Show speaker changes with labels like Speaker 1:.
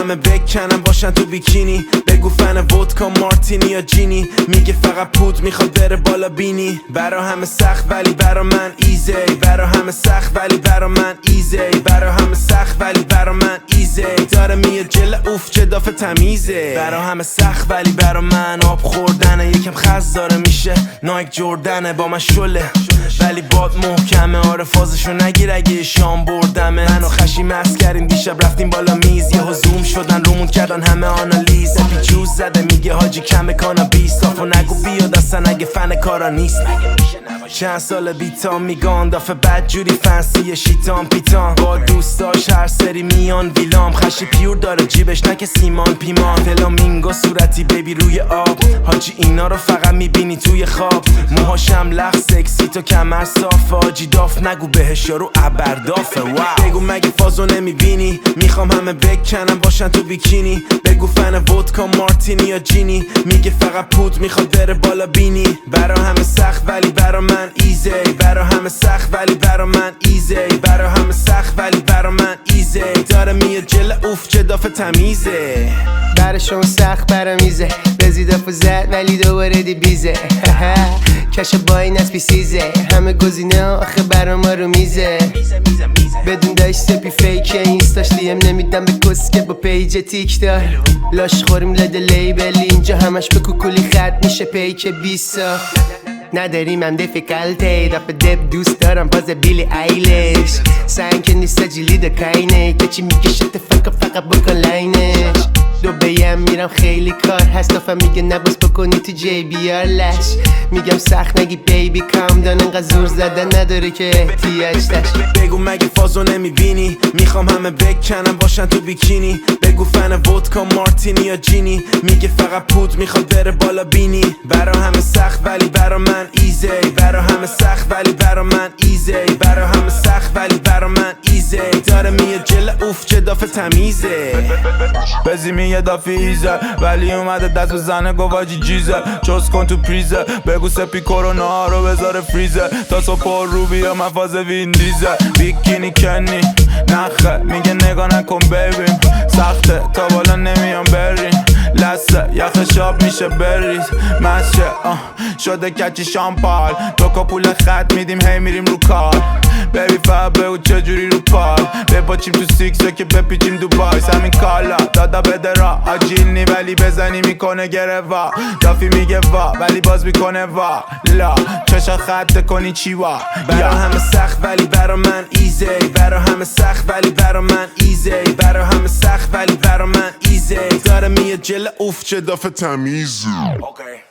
Speaker 1: همه بکنم باشن تو بیکینی. بگو فن ودکا مارتینی یا جینی. میگه فقط پود میخواد بره بالا بینی. برا همه سخت ولی برا من ایزی. برا همه سخت ولی برا من ایزی. برا همه سخت ولی برا من ایزی. داره میاد جل اوف چه دافه تمیزه. برا همه سخت ولی برا من آب خوردنه. یکم خز داره میشه نایک جردنه. با من شله ولی باد محکمه. آره فازشو نگیر اگه شام بردمه. منو خشی مست کردیم دیشب رفتیم بالا میز. یه زوم شدن رومون کردن همه آنالیز. اپی جوز زده میگه حاجی کم کانابیس. صافو نگو بیاد اصلا اگه فن کارا نیست. چند سال بیتام میگان دافه بد جوری فنسی شیطان پیتان. با دوستاش هر سری میان ویلام. خشی پیور داره جیبش نکه سیمان پیمان. فلامینگو صورتی بیبی روی آب. حاجی اینا رو فقط میبینی توی خواب. موهاشم لخ سکسی تو کمر صافه. حاجی داف نگو بهش یارو ابردافه. بگو مگه فازو نمیبینی. میخوام همه بکنم باشن تو بیکینی. بگو فن ودکا مارتینی یا جینی. میگه فقط پود میخواد بره بالا بینی. برا همه سخت ولی برا من ایزی. برا همه سخت ولی برا من ایزی. برا همه سخت ولی برا من ایزی. داره میاد جل اوف چه دافه تمیزه.
Speaker 2: براشون سخت برا میزه. رزیدافو زد ولی دوباره دی بیزه. کش با این اسبی سیزه. همه گزینه آخه برا ما رو میزه. بدون داشت سپی فیکه. اینستاش دیم نمیدم به کسکه با پیج تیک دار. لاش خوریم لده لیبل. اینجا همش به کوکولی خط میشه پیک 20 نداریم هم دیفیکالتی. دافه دب دوست دارم باز بیلی ایلش. سنگ که نیست جیلی دکاینه. که چی میکشه فقط بکن لاینش. دو بیم میرم خیلی کار هست. دافه میگه نباز بکنی تو جی بی آر لش. میگم سخت نگی بیبی کام دان. انقدر زور زدن نداره که احتیاج داشت.
Speaker 1: بگو مگه فازو نمیبینی. میخوام همه بکنم باشن تو بیکینی. بگو فن ودکا مارتینی یا جینی. میگه فقط پود میخواد بره بالا بینی. برا همه سخت ولی برا من ایزی. برا همه سخت ولی برا من ایزی. برا همه سخت ولی برا من ایزی. داره میاد جل اوف چه دافه تمیزه.
Speaker 3: بزی یه دافی ایزه ولی اومده دست بزنه گواجی جیزه. چوز کن تو پریزه. بگو سپی کرونا رو بذاره فریزه. تا صبح رو بیا مفاز وین دیزه. بیکینی کنی نخه میگه نگاه نکن ببین. سخته تا بالا نمیام بریم. لسه یخ شاب میشه بریز. مشه شده کچی شامپال. تو پول خط میدیم هی میریم رو کار. بیبی فقط بگو چجوری رو پار. بپاچیم تو سیکسه که بپیچیم دوبای. همین کالا دادا بده را آجیلنی ولی بزنی میکنه گره وا. دافی میگه وا ولی باز میکنه وا لا. چشا خط کنی چی وا.
Speaker 1: برا همه سخت ولی برا من ایزی. برا همه سخت ولی برا من ایزی. برا همه سخت ولی برا من ایزی. داره میاد جل اوف چه دافه تمیزه.